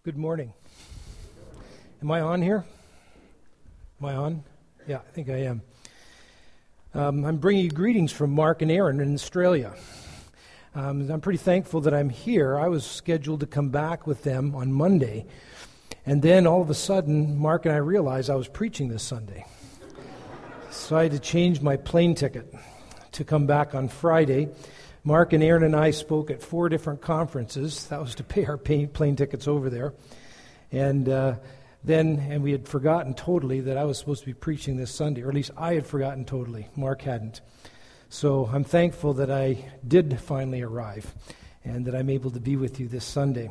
Good morning. Am I on here? Am I on? Yeah, I think I am. I'm bringing you greetings from Mark and Aaron in Australia. I'm pretty thankful that I'm here. I was scheduled to come back with them on Monday, and then all of a sudden, Mark and I realized I was preaching this Sunday. So I had to change my plane ticket to come back on Friday. Mark and Aaron and I spoke at 4 different conferences. That was to pay our plane tickets over there. And we had forgotten totally that I was supposed to be preaching this Sunday, or at least I had forgotten totally. Mark hadn't. So I'm thankful that I did finally arrive and that I'm able to be with you this Sunday.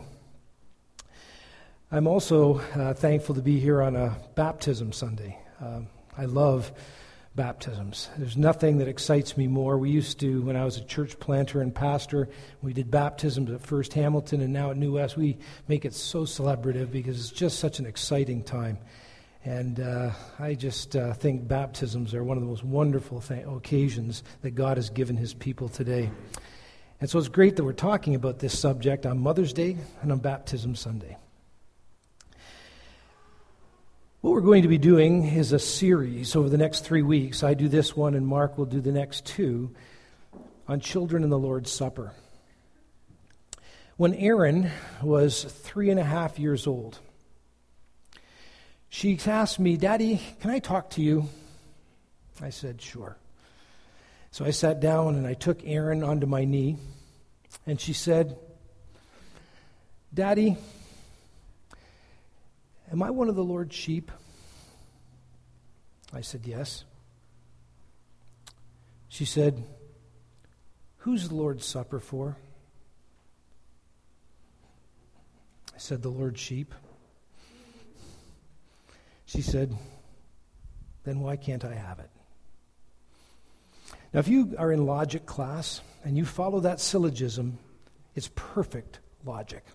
I'm also thankful to be here on a baptism Sunday. I love baptisms. There's nothing that excites me more. We used to, when I was a church planter and pastor, we did baptisms at First Hamilton and now at New West. We make it so celebrative because it's just such an exciting time. And I just think baptisms are one of the most wonderful occasions that God has given His people today. And so it's great that we're talking about this subject on Mother's Day and on Baptism Sunday. What we're going to be doing is a series over the next 3 weeks. I do this one and Mark will do the next 2 on children in the Lord's Supper. When Erin was 3.5 years old, she asked me, "Daddy, can I talk to you?" I said, "Sure." So I sat down and I took Erin onto my knee and she said, "Daddy, am I one of the Lord's sheep?" I said, "Yes." She said, "Who's the Lord's Supper for?" I said, "The Lord's sheep." She said, "Then why can't I have it?" Now, if you are in logic class and you follow that syllogism, it's perfect logic.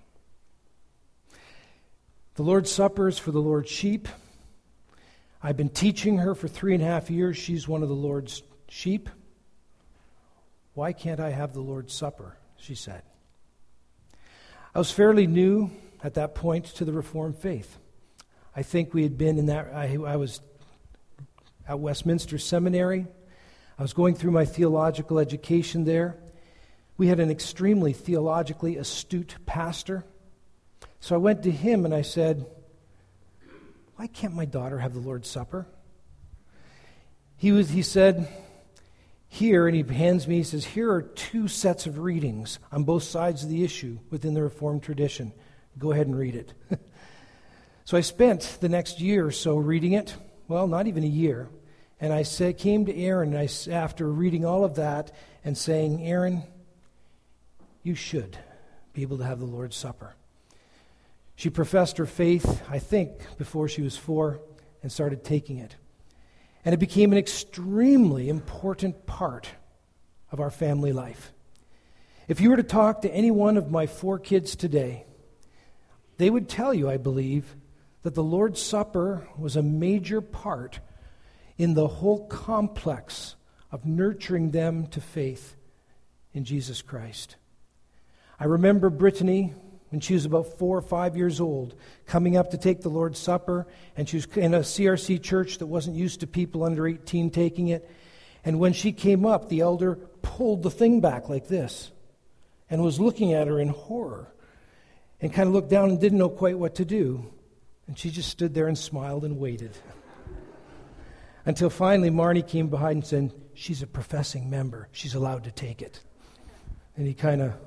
The Lord's Supper is for the Lord's sheep. I've been teaching her for 3.5 years. She's one of the Lord's sheep. Why can't I have the Lord's Supper? She said. I was fairly new at that point to the Reformed faith. I think we had been in that, I was at Westminster Seminary. I was going through my theological education there. We had an extremely theologically astute pastor. So I went to him and I said, "Why can't my daughter have the Lord's Supper?" He said, "Here," and he hands me, he says, "Here are 2 sets of readings on both sides of the issue within the Reformed tradition. Go ahead and read it." So I spent the next year or so reading it. Well, not even a year. And I came to Erin after reading all of that and saying, "Erin, you should be able to have the Lord's Supper." She professed her faith, I think, before she was 4 and started taking it. And it became an extremely important part of our family life. If you were to talk to any one of my 4 kids today, they would tell you, I believe, that the Lord's Supper was a major part in the whole complex of nurturing them to faith in Jesus Christ. I remember Brittany, when she was about 4 or 5 years old, coming up to take the Lord's Supper, and she was in a CRC church that wasn't used to people under 18 taking it. And when she came up, the elder pulled the thing back like this and was looking at her in horror and kind of looked down and didn't know quite what to do. And she just stood there and smiled and waited. Until finally Marnie came behind and said, "She's a professing member. She's allowed to take it." And he kind of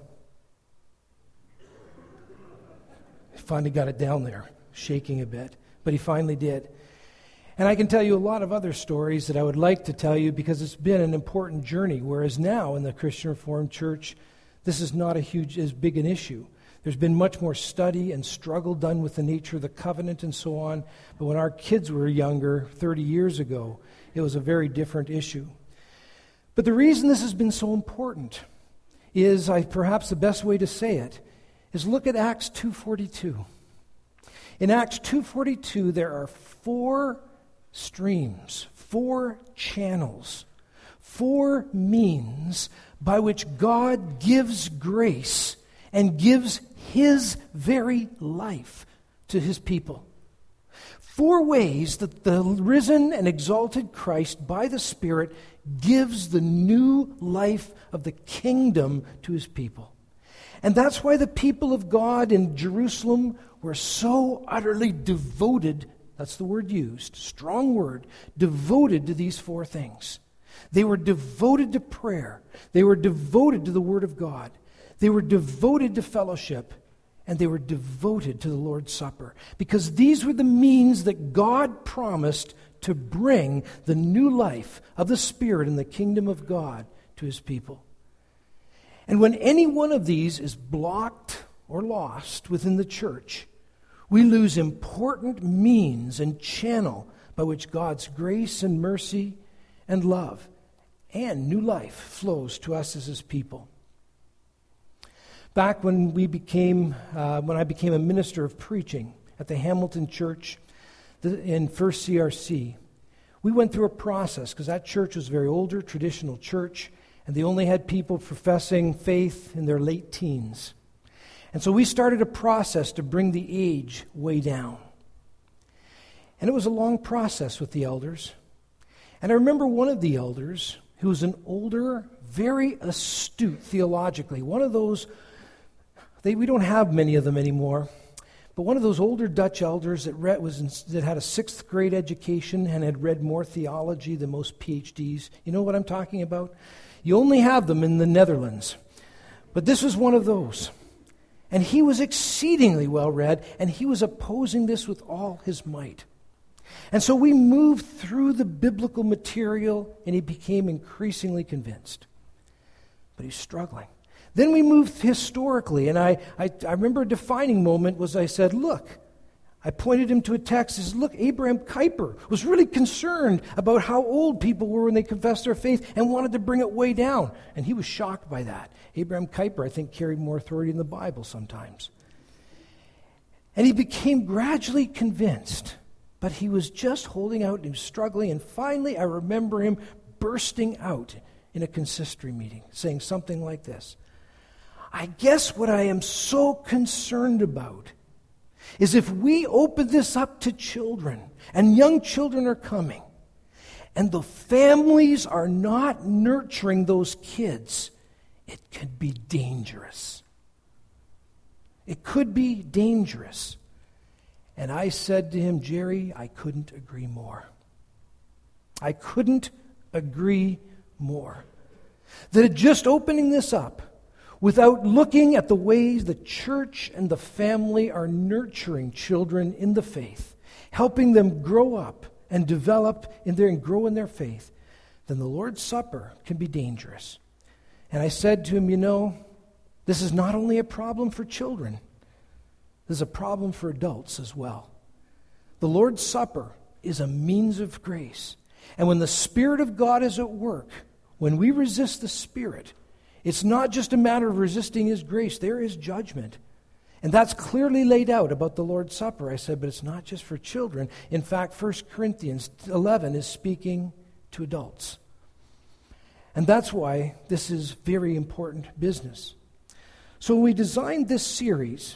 finally got it down there, shaking a bit. But he finally did. And I can tell you a lot of other stories that I would like to tell you because it's been an important journey, whereas now in the Christian Reformed Church, this is not as big an issue. There's been much more study and struggle done with the nature of the covenant and so on. But when our kids were younger, 30 years ago, it was a very different issue. But the reason this has been so important is, perhaps the best way to say it, is look at Acts 2:42. In Acts 2:42, there are 4 streams, 4 channels, 4 means by which God gives grace and gives His very life to his people. 4 ways that the risen and exalted Christ by the Spirit gives the new life of the kingdom to his people. And that's why the people of God in Jerusalem were so utterly devoted, that's the word used, strong word, devoted to these 4 things. They were devoted to prayer. They were devoted to the Word of God. They were devoted to fellowship. And they were devoted to the Lord's Supper. Because these were the means that God promised to bring the new life of the Spirit in the kingdom of God to his people. And when any one of these is blocked or lost within the church, we lose important means and channel by which God's grace and mercy and love and new life flows to us as his people. Back when I became a minister of preaching at the Hamilton Church in First CRC, we went through a process because that church was a very older, traditional church, and they only had people professing faith in their late teens. And so we started a process to bring the age way down. And it was a long process with the elders. And I remember one of the elders who was an older, very astute theologically, one of those, we don't have many of them anymore, but one of those older Dutch elders that had a 6th grade education and had read more theology than most PhDs. You know what I'm talking about? You only have them in the Netherlands. But this was one of those. And he was exceedingly well read, and he was opposing this with all his might. And so we moved through the biblical material, and he became increasingly convinced. But he's struggling. Then we moved historically, and I remember a defining moment was I said, look, I pointed him to a text that says, look, Abraham Kuyper was really concerned about how old people were when they confessed their faith and wanted to bring it way down. And he was shocked by that. Abraham Kuyper, I think, carried more authority in the Bible sometimes. And he became gradually convinced, but he was just holding out and he was struggling. And finally, I remember him bursting out in a consistory meeting, saying something like this: I guess what I am so concerned about is if we open this up to children, and young children are coming, and the families are not nurturing those kids, it could be dangerous. It could be dangerous. And I said to him, Jerry, I couldn't agree more. I couldn't agree more. That just opening this up, without looking at the ways the church and the family are nurturing children in the faith, helping them grow up and develop and grow in their faith, then the Lord's Supper can be dangerous. And I said to him, this is not only a problem for children, this is a problem for adults as well. The Lord's Supper is a means of grace. And when the Spirit of God is at work, when we resist the Spirit, it's not just a matter of resisting His grace. There is judgment. And that's clearly laid out about the Lord's Supper. I said, but it's not just for children. In fact, 1 Corinthians 11 is speaking to adults. And that's why this is very important business. So when we designed this series,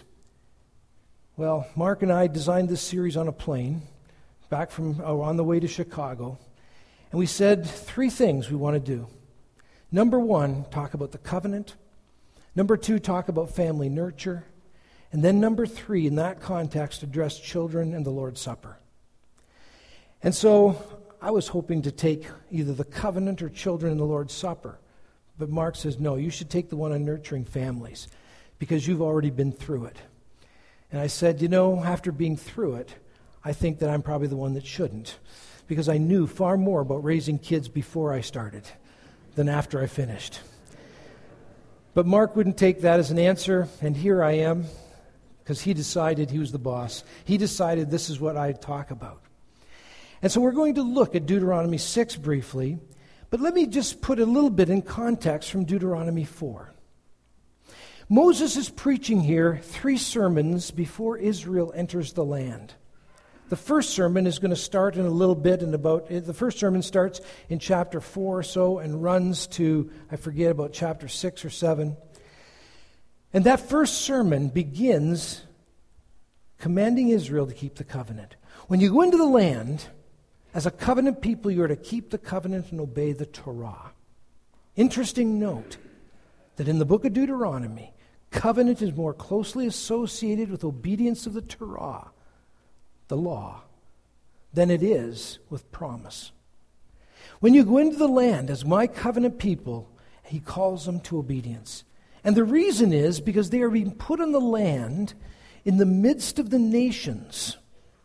Mark and I designed this series on a plane, on the way to Chicago. And we said 3 things we want to do. Number 1, talk about the covenant. Number 2, talk about family nurture. And then number 3, in that context, address children and the Lord's Supper. And so I was hoping to take either the covenant or children and the Lord's Supper. But Mark says, no, you should take the one on nurturing families because you've already been through it. And I said, after being through it, I think that I'm probably the one that shouldn't because I knew far more about raising kids before I started than after I finished. But Mark wouldn't take that as an answer, and here I am, because he decided he was the boss. He decided this is what I'd talk about. And so we're going to look at Deuteronomy 6 briefly, but let me just put a little bit in context from Deuteronomy 4. Moses is preaching here 3 sermons before Israel enters the land. The first sermon is going to start in a little bit, the first sermon starts in chapter 4 or so and runs to, I forget, about chapter 6 or 7. And that first sermon begins commanding Israel to keep the covenant. When you go into the land, as a covenant people, you are to keep the covenant and obey the Torah. Interesting note that in the book of Deuteronomy, covenant is more closely associated with obedience of the Torah, the law, than it is with promise. When you go into the land as my covenant people, he calls them to obedience. And the reason is because they are being put on the land in the midst of the nations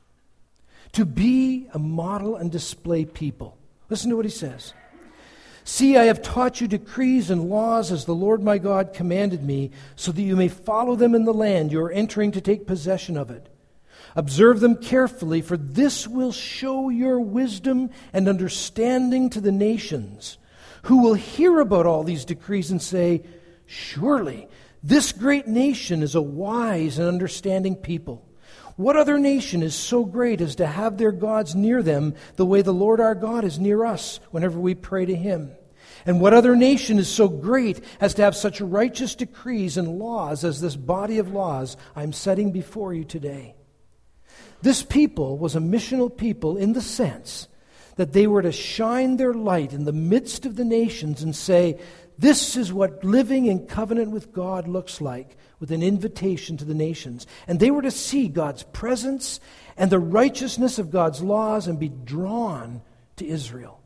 to be a model and display people. Listen to what he says. See, I have taught you decrees and laws as the Lord my God commanded me, so that you may follow them in the land you are entering to take possession of it. Observe them carefully, for this will show your wisdom and understanding to the nations, who will hear about all these decrees and say, surely this great nation is a wise and understanding people. What other nation is so great as to have their gods near them the way the Lord our God is near us whenever we pray to him? And what other nation is so great as to have such righteous decrees and laws as this body of laws I'm setting before you today? This people was a missional people in the sense that they were to shine their light in the midst of the nations and say, this is what living in covenant with God looks like, with an invitation to the nations. And they were to see God's presence and the righteousness of God's laws and be drawn to Israel.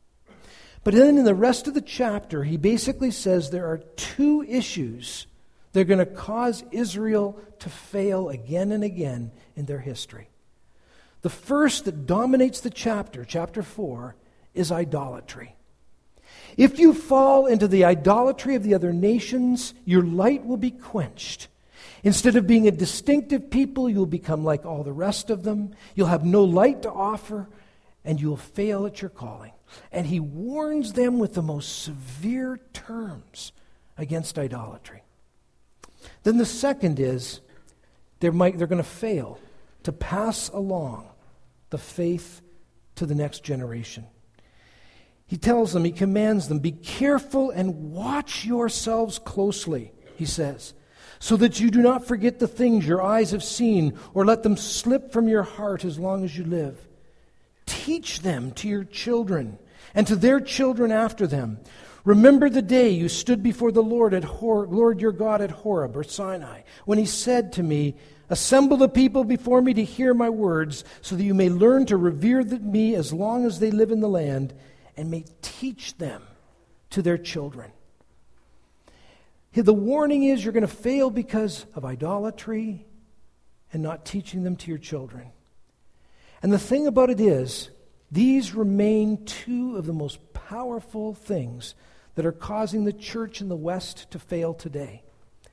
But then in the rest of the chapter, he basically says there are two issues that are going to cause Israel to fail again and again in their history. The first that dominates the chapter, chapter 4, is idolatry. If you fall into the idolatry of the other nations, your light will be quenched. Instead of being a distinctive people, you'll become like all the rest of them. You'll have no light to offer, and you'll fail at your calling. And he warns them with the most severe terms against idolatry. Then the second is they're going to fail to pass along the faith to the next generation. He tells them, he commands them, be careful and watch yourselves closely, he says, so that you do not forget the things your eyes have seen or let them slip from your heart as long as you live. Teach them to your children and to their children after them. Remember the day you stood before the Lord your God at Horeb or Sinai, when he said to me, assemble the people before me to hear my words, so that you may learn to revere me as long as they live in the land, and may teach them to their children. The warning is you're going to fail because of idolatry and not teaching them to your children. And the thing about it is, these remain two of the most powerful things that are causing the church in the West to fail today.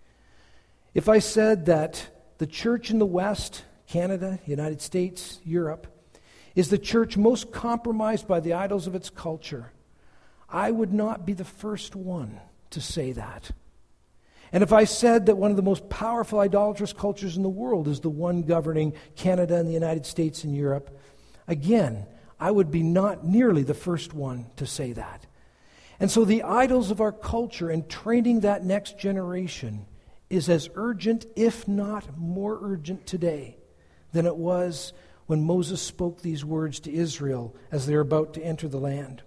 If I said that the church in the West, Canada, United States, Europe, is the church most compromised by the idols of its culture, I would not be the first one to say that. And if I said that one of the most powerful idolatrous cultures in the world is the one governing Canada and the United States and Europe, again, I would be not nearly the first one to say that. And so the idols of our culture and training that next generation is as urgent, if not more urgent today than it was when Moses spoke these words to Israel as they're about to enter the land.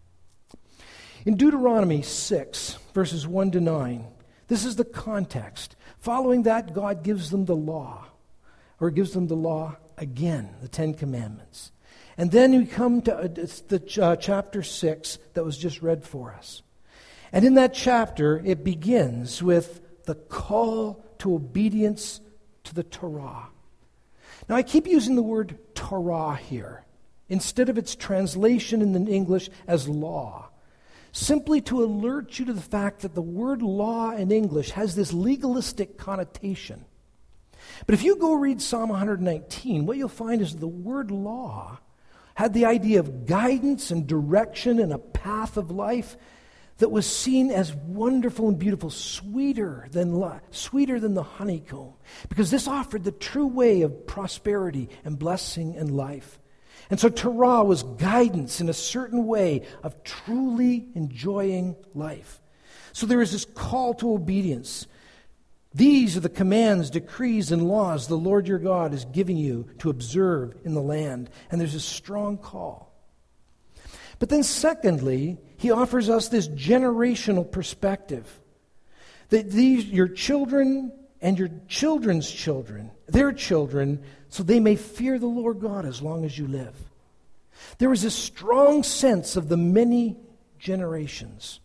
In Deuteronomy 6, verses 1 to 9, this is the context. Following that, God gives them the law, or gives them the law again, the Ten Commandments. And then we come to the chapter 6 that was just read for us. And in that chapter, it begins with the call to obedience to the Torah. Now, I keep using the word Torah here, instead of its translation in the English as law, simply to alert you to the fact that the word law in English has this legalistic connotation. But if you go read Psalm 119, what you'll find is the word law had the idea of guidance and direction and a path of life that was seen as wonderful and beautiful, sweeter than the honeycomb, because this offered the true way of prosperity and blessing and life. And so Torah was guidance in a certain way of truly enjoying life. So there is this call to obedience. These are the commands, decrees, and laws the Lord your God is giving you to observe in the land. And there's a strong call. But then secondly, he offers us this generational perspective. That your children and your children's children, their children, so they may fear the Lord God as long as you live. There is a strong sense of the many generations.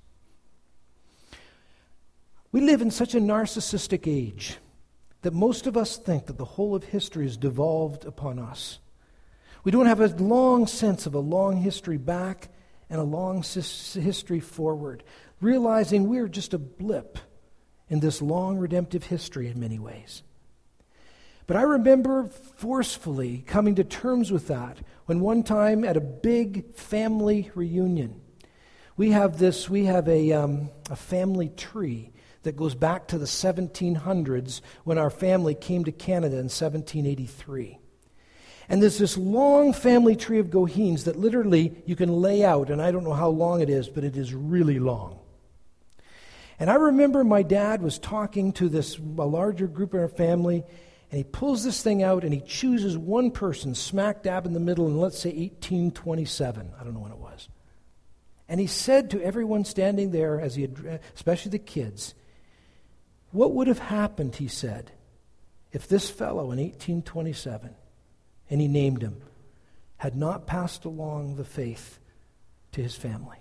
We live in such a narcissistic age that most of us think that the whole of history is devolved upon us. We don't have a long sense of a long history back and a long history forward, realizing we're just a blip in this long redemptive history in many ways. But I remember forcefully coming to terms with that when one time at a big family reunion, we have a family tree that goes back to the 1700s when our family came to Canada in 1783. And there's this long family tree of Goheens that literally you can lay out, and I don't know how long it is, but it is really long. And I remember my dad was talking to a larger group in our family, and he pulls this thing out and he chooses one person smack dab in the middle in, let's say, 1827. I don't know when it was. And he said to everyone standing there, especially the kids, what would have happened, he said, if this fellow in 1827, and he named him, had not passed along the faith to his family?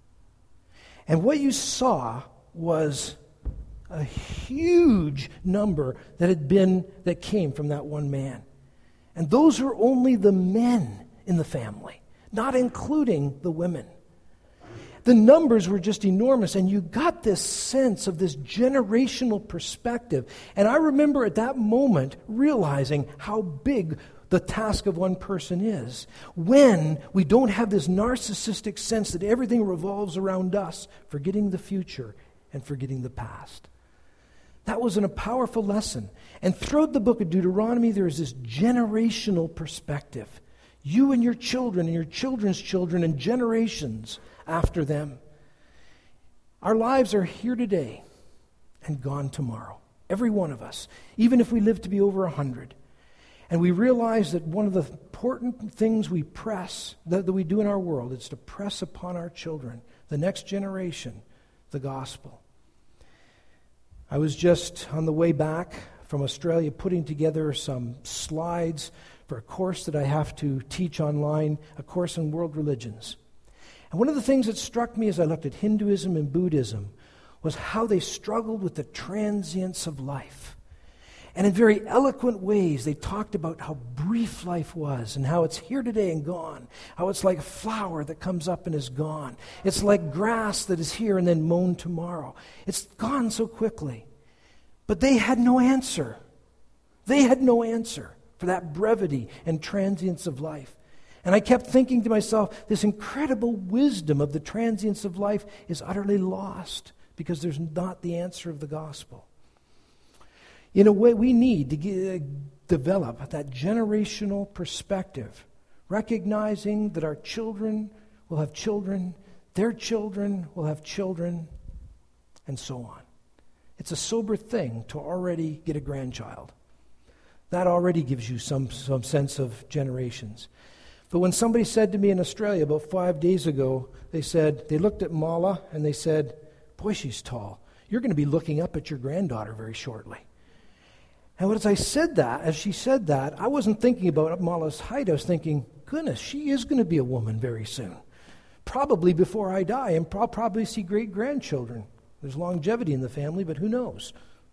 And what you saw was a huge number that came from that one man. And those are only the men in the family, not including the women. The numbers were just enormous, and you got this sense of this generational perspective. And I remember at that moment realizing how big the task of one person is when we don't have this narcissistic sense that everything revolves around us, forgetting the future and forgetting the past. That was a powerful lesson. And throughout the book of Deuteronomy, there is this generational perspective. You and your children and your children's children and generations after them. Our lives are here today and gone tomorrow. Every one of us, even if we live to be over 100. And we realize that one of the important things we that we do in our world, is to press upon our children, the next generation, the gospel. I was just on the way back from Australia putting together some slides for a course that I have to teach online, a course in world religions. And one of the things that struck me as I looked at Hinduism and Buddhism was how they struggled with the transience of life. And in very eloquent ways, they talked about how brief life was and how it's here today and gone. How it's like a flower that comes up and is gone. It's like grass that is here and then mown tomorrow. It's gone so quickly. But they had no answer. They had no answer for that brevity and transience of life. And I kept thinking to myself, this incredible wisdom of the transience of life is utterly lost because there's not the answer of the gospel. In a way, we need to develop that generational perspective, recognizing that our children will have children, their children will have children, and so on. It's a sober thing to already get a grandchild. That already gives you some sense of generations. But when somebody said to me in Australia about 5 days ago, they looked at Mala and they said, boy, she's tall. You're going to be looking up at your granddaughter very shortly. And as she said that, I wasn't thinking about Mala's height. I was thinking, goodness, she is going to be a woman very soon. Probably before I die, and I'll probably see great-grandchildren. There's longevity in the family, but who knows?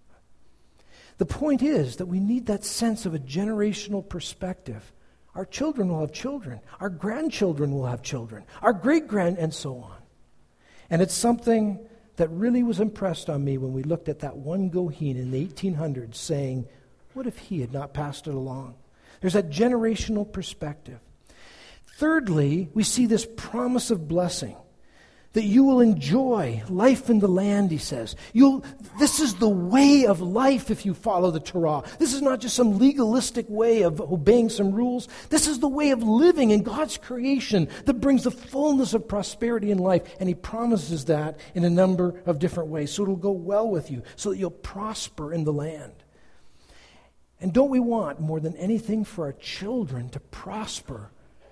The point is that we need that sense of a generational perspective. Our children will have children. Our grandchildren will have children. Our great-grand, and so on. And it's something that really was impressed on me when we looked at that one Goheen in the 1800s saying, what if he had not passed it along? There's that generational perspective. Thirdly, we see this promise of blessing. that you will enjoy life in the land, he says. This is the way of life if you follow the Torah. This is not just some legalistic way of obeying some rules. This is the way of living in God's creation that brings the fullness of prosperity in life. And he promises that in a number of different ways. So it'll go well with you, so that you'll prosper in the land. And don't we want more than anything for our children to prosper,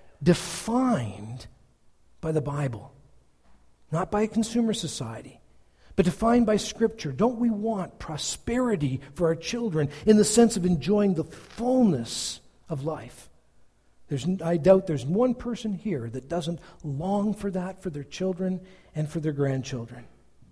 defined by the Bible? Not by a consumer society, but defined by Scripture. Don't we want prosperity for our children in the sense of enjoying the fullness of life? I doubt there's one person here that doesn't long for that for their children and for their grandchildren.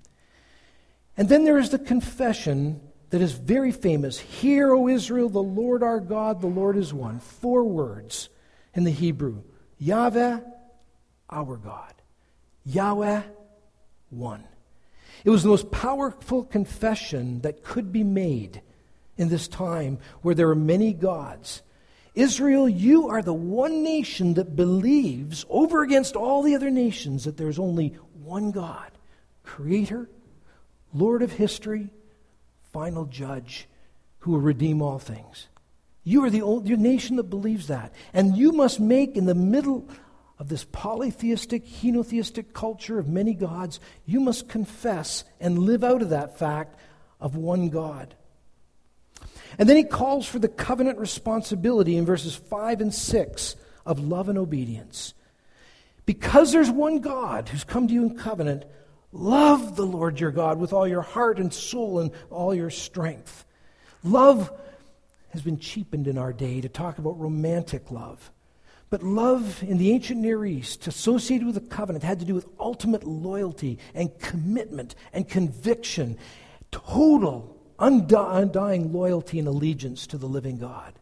And then there is the confession that is very famous. Hear, O Israel, the Lord our God, the Lord is one. 4 words in the Hebrew. Yahweh, our God. Yahweh, one. It was the most powerful confession that could be made in this time where there are many gods. Israel, you are the one nation that believes over against all the other nations that there's only one God, Creator, Lord of history, final judge, who will redeem all things. You are the only nation that believes that. And you must make in the middle of this polytheistic, henotheistic culture of many gods, you must confess and live out of that fact of one God. And then he calls for the covenant responsibility in verses 5 and 6 of love and obedience. Because there's one God who's come to you in covenant, love the Lord your God with all your heart and soul and all your strength. Love has been cheapened in our day to talk about romantic love. But love in the ancient Near East, associated with the covenant, had to do with ultimate loyalty and commitment and conviction, total, undying loyalty and allegiance to the living God.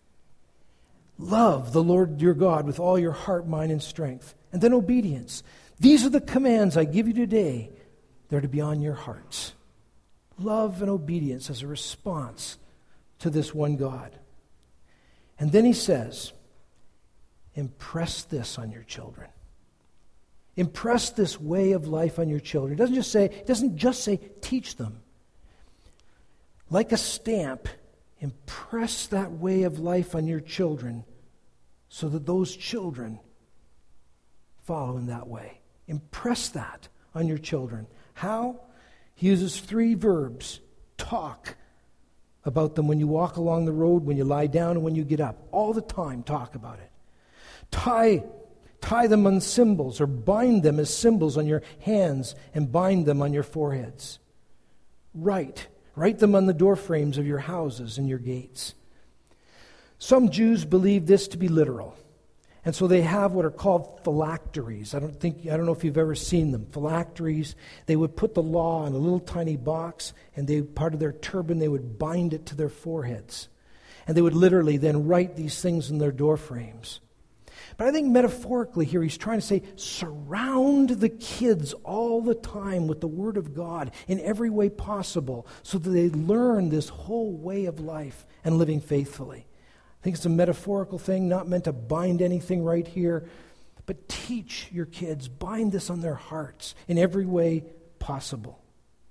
Love the Lord your God with all your heart, mind, and strength. And then obedience. These are the commands I give you today. They're to be on your hearts. Love and obedience as a response to this one God. And then he says, impress this on your children. Impress this way of life on your children. It doesn't just say teach them. Like a stamp, impress that way of life on your children so that those children follow in that way. Impress that on your children. How? He uses 3 verbs. Talk about them when you walk along the road, when you lie down, and when you get up. All the time, talk about it. Tie them on symbols, or bind them as symbols on your hands and bind them on your foreheads. Write them on the door frames of your houses and your gates. Some Jews believe this to be literal. And so they have what are called phylacteries. I don't know if you've ever seen them. Phylacteries, they would put the law in a little tiny box, and part of their turban, they would bind it to their foreheads. And they would literally then write these things in their door frames. But I think metaphorically here he's trying to say, surround the kids all the time with the Word of God in every way possible so that they learn this whole way of life and living faithfully. I think it's a metaphorical thing, not meant to bind anything right here, but teach your kids, bind this on their hearts in every way possible.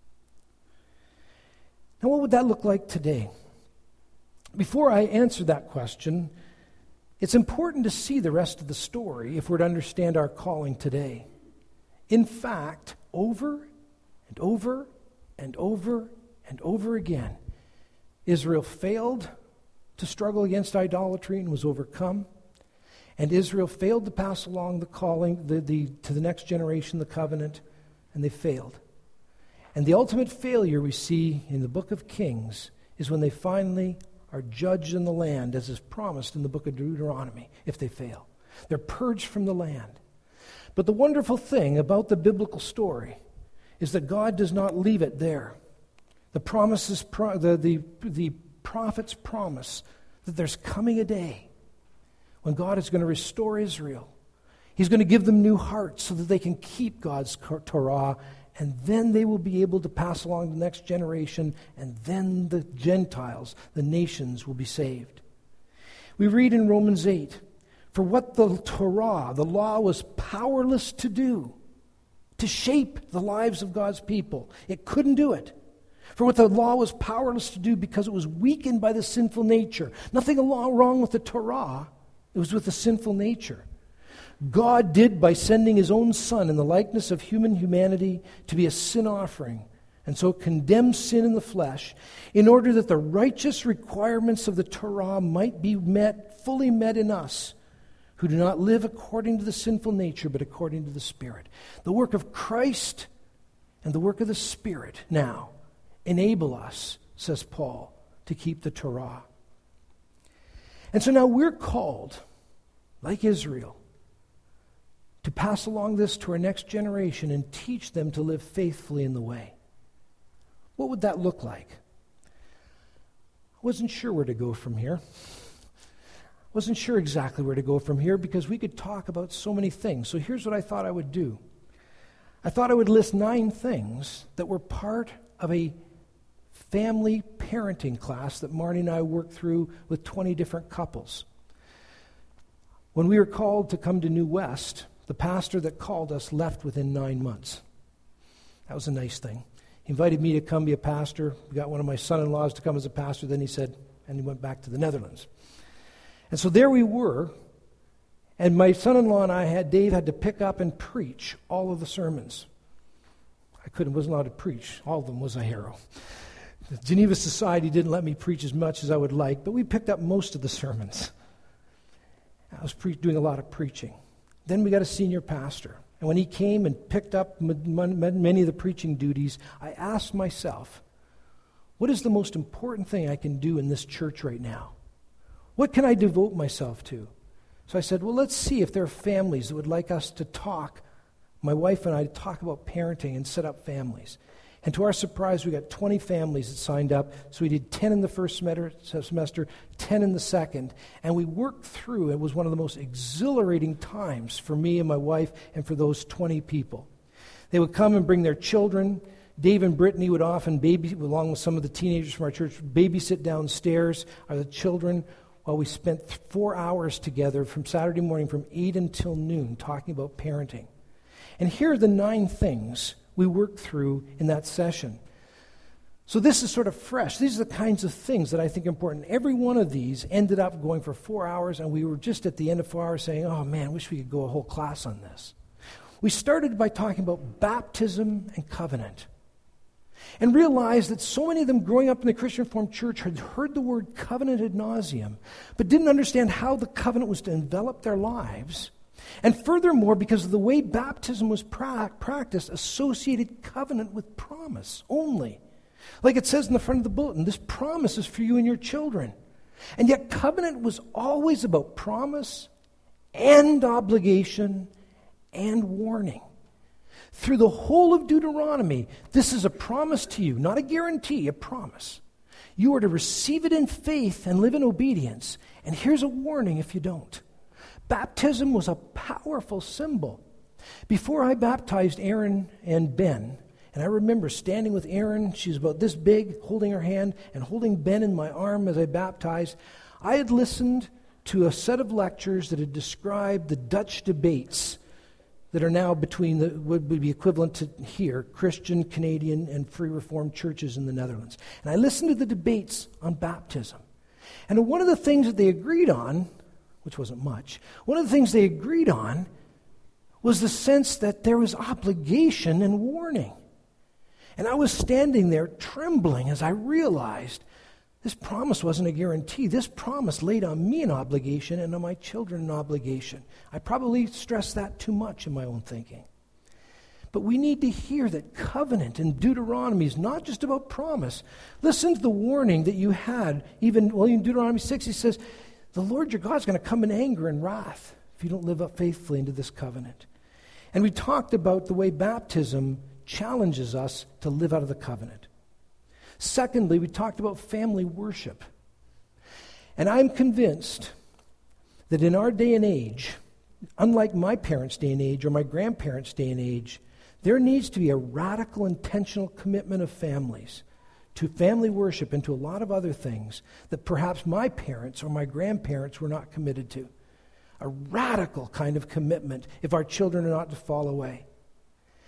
Now, what would that look like today? Before I answer that question, it's important to see the rest of the story if we're to understand our calling today. In fact, over and over and over and over again, Israel failed to struggle against idolatry and was overcome. And Israel failed to pass along the calling to the next generation, the covenant, and they failed. And the ultimate failure we see in the book of Kings is when they finally are judged in the land, as is promised in the book of Deuteronomy, if they fail. They're purged from the land. But the wonderful thing about the biblical story is that God does not leave it there. The prophets promise that there's coming a day when God is going to restore Israel. He's going to give them new hearts so that they can keep God's Torah, and then they will be able to pass along to the next generation, and then the Gentiles, the nations, will be saved. We read in Romans 8, for what the Torah, the law, was powerless to do, to shape the lives of God's people. It couldn't do it. For what the law was powerless to do because it was weakened by the sinful nature. Nothing wrong with the Torah. It was with the sinful nature. God did by sending his own Son in the likeness of humanity to be a sin offering, and so condemn sin in the flesh, in order that the righteous requirements of the Torah might be fully met in us, who do not live according to the sinful nature, but according to the Spirit. The work of Christ and the work of the Spirit now enable us, says Paul, to keep the Torah. And so now we're called, like Israel, to pass along this to our next generation and teach them to live faithfully in the way. What would that look like? I wasn't sure where to go from here. Wasn't sure exactly where to go from here because we could talk about so many things. So here's what I thought I would do. I thought I would list 9 things that were part of a family parenting class that Marnie and I worked through with 20 different couples. When we were called to come to New West, the pastor that called us left within 9 months. That was a nice thing. He invited me to come be a pastor. We got one of my son-in-laws to come as a pastor. Then he said, and he went back to the Netherlands. And so there we were, and my son-in-law and Dave had to pick up and preach all of the sermons. Wasn't allowed to preach. All of them was a harrow. The Geneva Society didn't let me preach as much as I would like, but we picked up most of the sermons. I was doing a lot of preaching. Then we got a senior pastor. And when he came and picked up many of the preaching duties, I asked myself, what is the most important thing I can do in this church right now? What can I devote myself to? So I said, well, let's see if there are families that would like us to talk, my wife and I, to talk about parenting and set up families. And to our surprise, we got 20 families that signed up. So we did 10 in the first semester, 10 in the second. And we worked through. It was one of the most exhilarating times for me and my wife and for those 20 people. They would come and bring their children. Dave and Brittany would often along with some of the teenagers from our church, babysit downstairs the children while we spent 4 hours together from Saturday morning from 8 until noon talking about parenting. And here are the 9 things we worked through in that session. So this is sort of fresh. These are the kinds of things that I think are important. Every one of these ended up going for 4 hours, and we were just at the end of 4 hours saying, oh man, wish we could go a whole class on this. We started by talking about baptism and covenant, and realized that so many of them growing up in the Christian Reformed Church had heard the word covenant ad nauseum, but didn't understand how the covenant was to envelop their lives. And furthermore, because of the way baptism was practiced, associated covenant with promise only. Like it says in the front of the bulletin, this promise is for you and your children. And yet covenant was always about promise and obligation and warning. Through the whole of Deuteronomy, this is a promise to you, not a guarantee, a promise. You are to receive it in faith and live in obedience. And here's a warning if you don't. Baptism was a powerful symbol. Before I baptized Aaron and Ben, and I remember standing with Aaron, she's about this big, holding her hand, and holding Ben in my arm as I baptized, I had listened to a set of lectures that had described the Dutch debates that are now between would be equivalent to here, Christian, Canadian, and Free Reformed churches in the Netherlands. And I listened to the debates on baptism. And one of the things that they agreed on, which wasn't much, one of the things they agreed on was the sense that there was obligation and warning. And I was standing there trembling as I realized this promise wasn't a guarantee. This promise laid on me an obligation and on my children an obligation. I probably stressed that too much in my own thinking. But we need to hear that covenant in Deuteronomy is not just about promise. Listen to the warning that you had. Even in Deuteronomy 6, he says, the Lord your God is going to come in anger and wrath if you don't live up faithfully into this covenant. And we talked about the way baptism challenges us to live out of the covenant. Secondly, we talked about family worship. And I'm convinced that in our day and age, unlike my parents' day and age or my grandparents' day and age, there needs to be a radical, intentional commitment of families to family worship and to a lot of other things that perhaps my parents or my grandparents were not committed to. A radical kind of commitment if our children are not to fall away.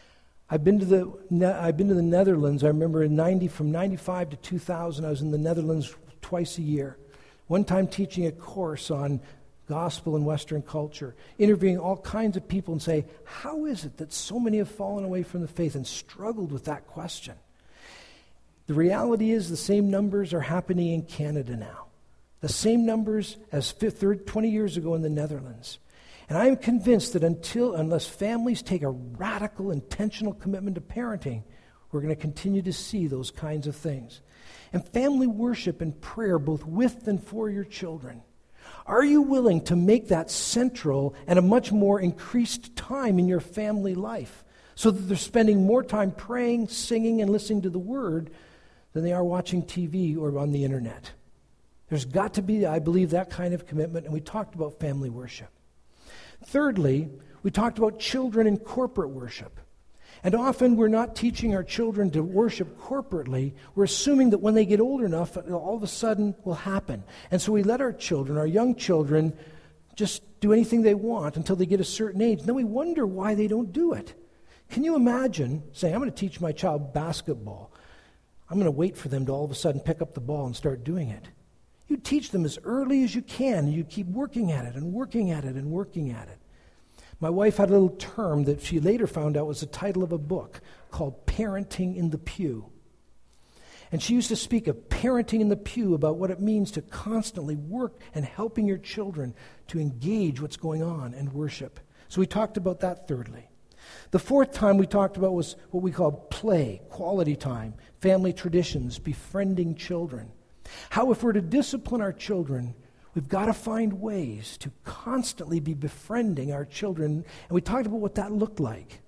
I've been to the Netherlands. I remember from 95 to 2000, I was in the Netherlands twice a year. One time teaching a course on gospel and Western culture, interviewing all kinds of people and say, how is it that so many have fallen away from the faith and struggled with that question? The reality is the same numbers are happening in Canada now. The same numbers as 20 years ago in the Netherlands. And I am convinced that unless families take a radical, intentional commitment to parenting, we're going to continue to see those kinds of things. And family worship and prayer, both with and for your children. Are you willing to make that central and a much more increased time in your family life so that they're spending more time praying, singing, and listening to the Word than they are watching TV or on the internet? There's got to be, I believe, that kind of commitment, and we talked about family worship. Thirdly, we talked about children in corporate worship. And often we're not teaching our children to worship corporately. We're assuming that when they get old enough, it all of a sudden will happen. And so we let our children, our young children, just do anything they want until they get a certain age. And then we wonder why they don't do it. Can you imagine saying, I'm going to teach my child basketball. I'm going to wait for them to all of a sudden pick up the ball and start doing it. You teach them as early as you can, and you keep working at it and working at it and working at it. My wife had a little term that she later found out was the title of a book called Parenting in the Pew. And she used to speak of parenting in the pew, about what it means to constantly work and helping your children to engage what's going on and worship. So we talked about that thirdly. The fourth time we talked about was what we call play, quality time, family traditions, befriending children. How if we're to discipline our children, we've got to find ways to constantly be befriending our children. And we talked about what that looked like.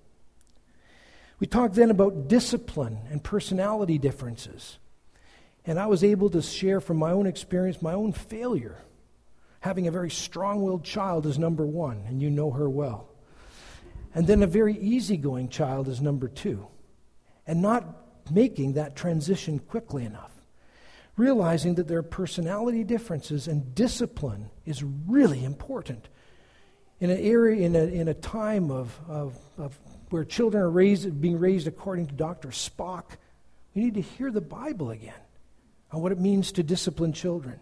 We talked then about discipline and personality differences. And I was able to share from my own experience, my own failure. Having a very strong-willed child is number one, and you know her well. And then a very easygoing child is number two. And not making that transition quickly enough. Realizing that there are personality differences and discipline is really important. In an area, in a time of where children are being raised according to Dr. Spock, we need to hear the Bible again on what it means to discipline children.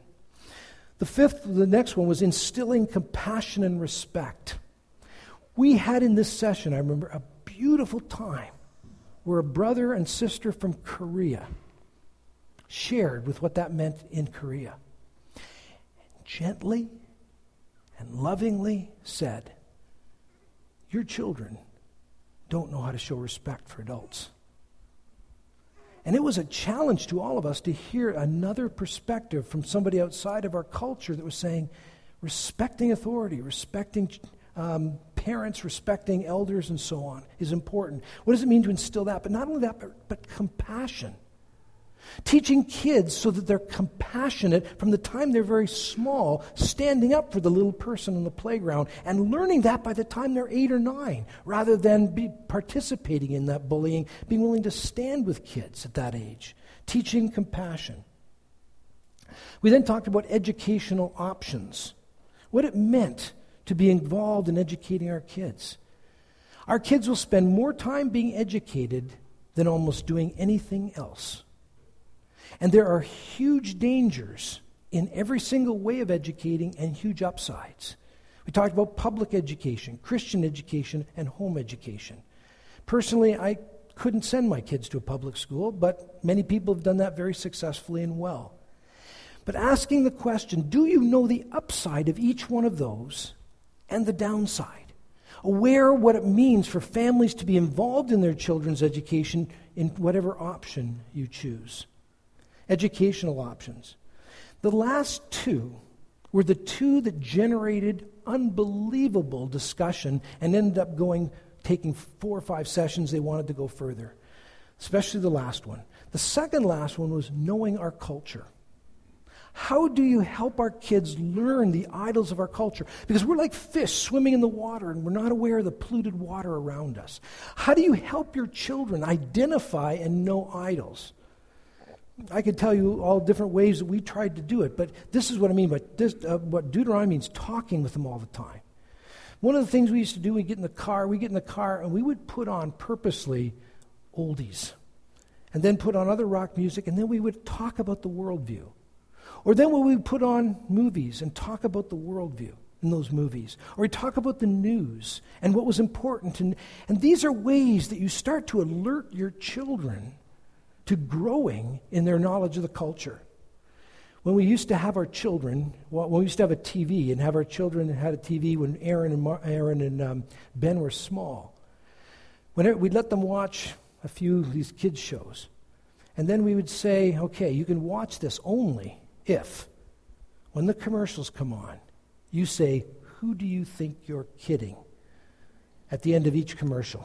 The next one was instilling compassion and respect. We had in this session, I remember, a beautiful time where a brother and sister from Korea shared with what that meant in Korea. And gently and lovingly said, your children don't know how to show respect for adults. And it was a challenge to all of us to hear another perspective from somebody outside of our culture that was saying, respecting authority, respecting parents, respecting elders, and so on is important. What does it mean to instill that? But not only that, but compassion. Teaching kids so that they're compassionate from the time they're very small, standing up for the little person on the playground, and learning that by the time they're 8 or 9, rather than participating in that bullying, being willing to stand with kids at that age. Teaching compassion. We then talked about educational options, what it meant to be involved in educating our kids. Our kids will spend more time being educated than almost doing anything else. And there are huge dangers in every single way of educating and huge upsides. We talked about public education, Christian education, and home education. Personally, I couldn't send my kids to a public school, but many people have done that very successfully and well. But asking the question, do you know the upside of each one of those and the downside? Aware what it means for families to be involved in their children's education in whatever option you choose. Educational options. The last two were the two that generated unbelievable discussion and ended up taking 4 or 5 sessions. They wanted to go further, especially the last one. The second last one was knowing our culture. How do you help our kids learn the idols of our culture? Because we're like fish swimming in the water and we're not aware of the polluted water around us. How do you help your children identify and know idols? I could tell you all different ways that we tried to do it, but this is what I mean by this. What Deuteronomy means, talking with them all the time. One of the things we used to do, we get in the car and we would put on purposely oldies, and then put on other rock music, and then we would talk about the worldview. Or then we would put on movies and talk about the worldview in those movies. Or we talk about the news and what was important. And these are ways that you start to alert your children to growing in their knowledge of the culture. When we used to have our children, when we used to have a TV and have our children had a TV when Aaron and Ben were small, we'd let them watch a few of these kids' shows. And then we would say, okay, you can watch this only if, when the commercials come on, you say, who do you think you're kidding? At the end of each commercial.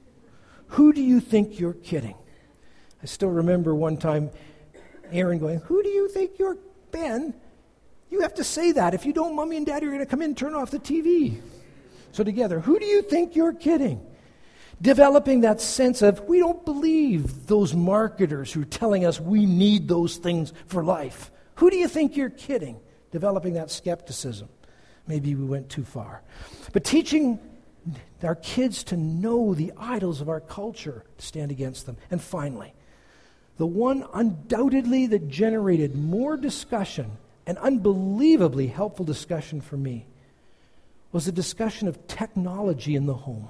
Who do you think you're kidding? I still remember one time Aaron going, who do you think you're, Ben? You have to say that. If you don't, Mommy and Daddy are going to come in and turn off the TV. So together, who do you think you're kidding? Developing that sense of, we don't believe those marketers who are telling us we need those things for life. Who do you think you're kidding? Developing that skepticism. Maybe we went too far. But teaching our kids to know the idols of our culture, to stand against them. And finally, the one undoubtedly that generated more discussion, and unbelievably helpful discussion for me, was the discussion of technology in the home.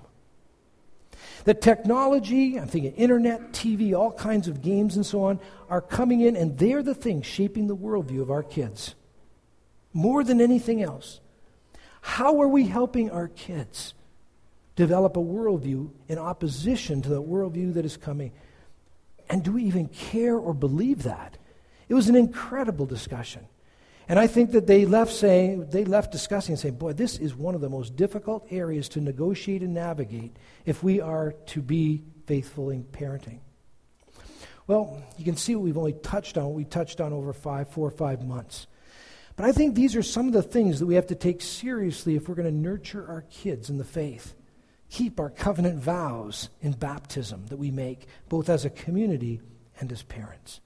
The technology, I'm thinking internet, TV, all kinds of games and so on, are coming in, and they're the things shaping the worldview of our kids. More than anything else. How are we helping our kids develop a worldview in opposition to the worldview that is coming? And do we even care or believe that? It was an incredible discussion. And I think that they left discussing and saying, boy, this is one of the most difficult areas to negotiate and navigate if we are to be faithful in parenting. Well, you can see what we've only touched on. We touched on over 4 or 5 months. But I think these are some of the things that we have to take seriously if we're going to nurture our kids in the faith. Keep our covenant vows in baptism that we make, both as a community and as parents.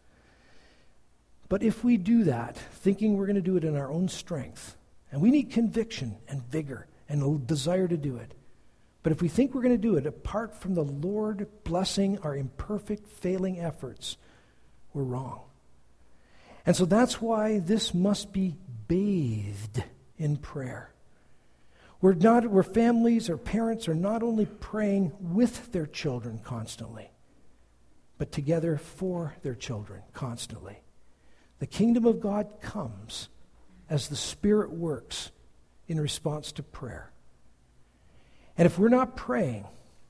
But if we do that, thinking we're going to do it in our own strength, and we need conviction and vigor and a desire to do it, but if we think we're going to do it apart from the Lord blessing our imperfect, failing efforts, we're wrong. And so that's why this must be bathed in prayer. Where families or parents are not only praying with their children constantly, but together for their children constantly. The kingdom of God comes as the Spirit works in response to prayer. And if we're not praying,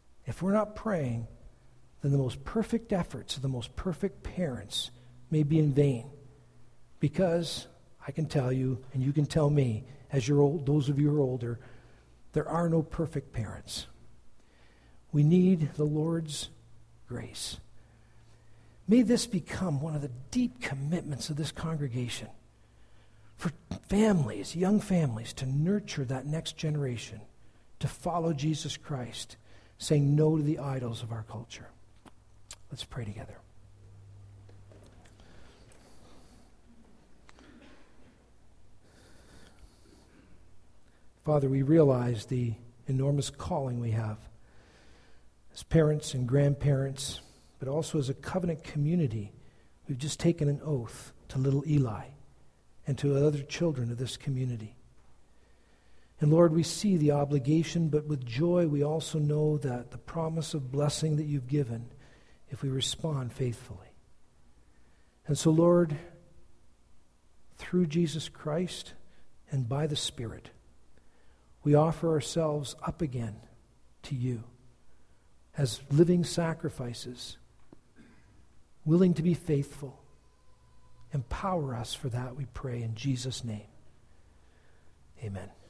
then the most perfect efforts of the most perfect parents may be in vain. Because I can tell you, and you can tell me, as you're old, those of you who are older, there are no perfect parents. We need the Lord's grace. May this become one of the deep commitments of this congregation for families, young families, to nurture that next generation, to follow Jesus Christ, saying no to the idols of our culture. Let's pray together. Father, we realize the enormous calling we have as parents and grandparents, but also as a covenant community. We've just taken an oath to little Eli and to other children of this community. And Lord, we see the obligation, but with joy we also know that the promise of blessing that you've given if we respond faithfully. And so, Lord, through Jesus Christ and by the Spirit, we offer ourselves up again to you as living sacrifices, willing to be faithful. Empower us for that, we pray in Jesus' name. Amen.